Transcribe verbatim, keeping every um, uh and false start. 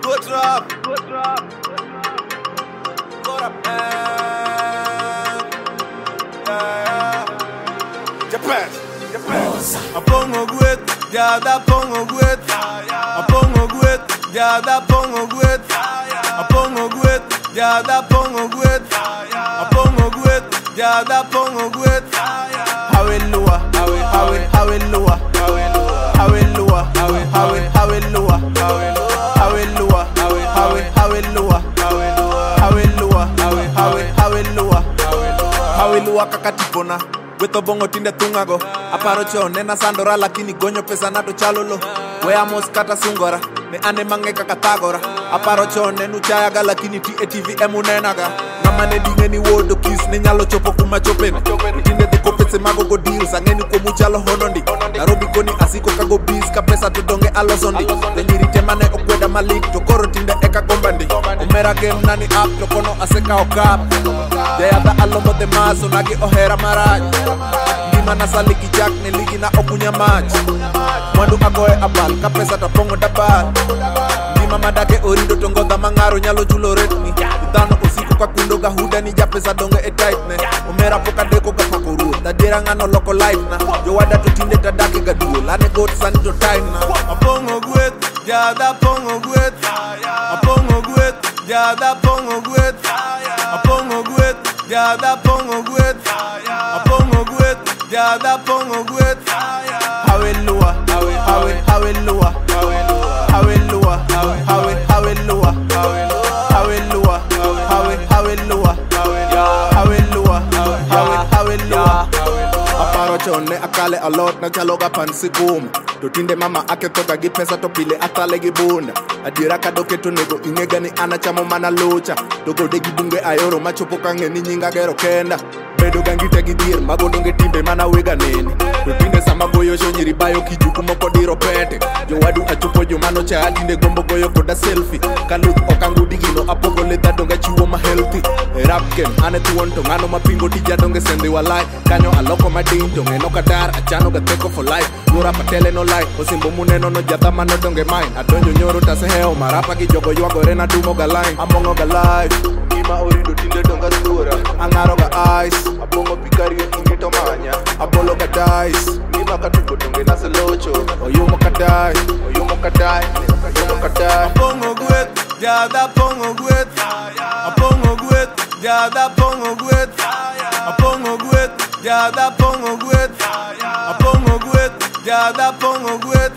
Go drop, go drop. Go up, man. Yeah, Japan, Japan. A pongo gwet, ya da pongo gwet. A pongo gwet, ya da pongo gwet. A pongo gwet, ya da pongo gwet. A pongo gwet, ya da pongo gwet. Hallelujah, hallelujah, hallelujah, hallelujah, hallelujah, hallelujah, hallelujah, hallelujah, hallelujah, hallelujah, kakatipona. Weto bongo tinde tungago aparo chone na sandora lakini gonyo pesa nato chalolo weamos kata sungora ne ane mange kakatagora aparo chone nuchayaga lakini ti A T V emunenaga namane dingeni wodo kiss ne nyalo chopo kuma chopene tinde de kopese mago go deals angeni ko muchalo honondi Nairobi koni asiko kago bis ka pesa to donge alosondi de nyirite mane okweda malik to koro tinde eka gombandi umera game nani up to kono aseka okap de ada alomo de maso nagi ohera maraj Gima na saliki jack ne ligi na okunya match Mwandu agoe abal ka pesa ta pongo dabal Gima madake orido tongo da mangaro nyalo julo retni Udano usiku kwa kundo ga huda ni ja pesa donge e tightne Umera poka deko ga pakuru Da dira ngano loko life na Jo wada to tinde ta dake ga duo Lane goat sani to time na Apongo gwet, ya da pongo gwet Apongo gwet, ya da pongo gwet Apongo gwet, ya da pongo gwet Apongo gwet, ya da pongo gwet Hallelujah, hallelujah, hallelujah, hallelujah, hallelujah, hallelujah, hallelujah, hallelujah. Aparo chone akale a lot na chaloga pansikum to tinde mama ake toka gi pesa to pile atale gi bunda adira ka doke to nego ingega ni ana chamo mana lucha dogo de gi bunge ayoro machopo kange ni nyinga gero kenda bedo gangite gi dir mago donge timbe mana wega neni to tinde sama goyo sho nyiri bayo kijuku moko diro pete jo wadu achopo jo mano cha tinde gombo goyo koda selfie kaluth okangudi gino apogo le dadonga chiwo ma healthy rap game ane tuonto ngano mapingo tija donge sende walai kanyo aloko madinto ngeno kadar achano ga teko for life Nura patele no life osimbo muneno no jadama no donge mine adonyo nyoro tase heo marapa gi jogo ywagore na dumo ga line amongo ga life Gima orido tinde donga sura angaro ga ice abongo pikario ingito manya abolo ga dice Gima katuko donge na selocho oyumo ka die oyumo ka die oyumo ka die Apongo gwet ya da pongo gwet Apongo gwet ya da pongo gwet Apongo gwet ya da pongo gwet Apongo gwet ya da pongo gwet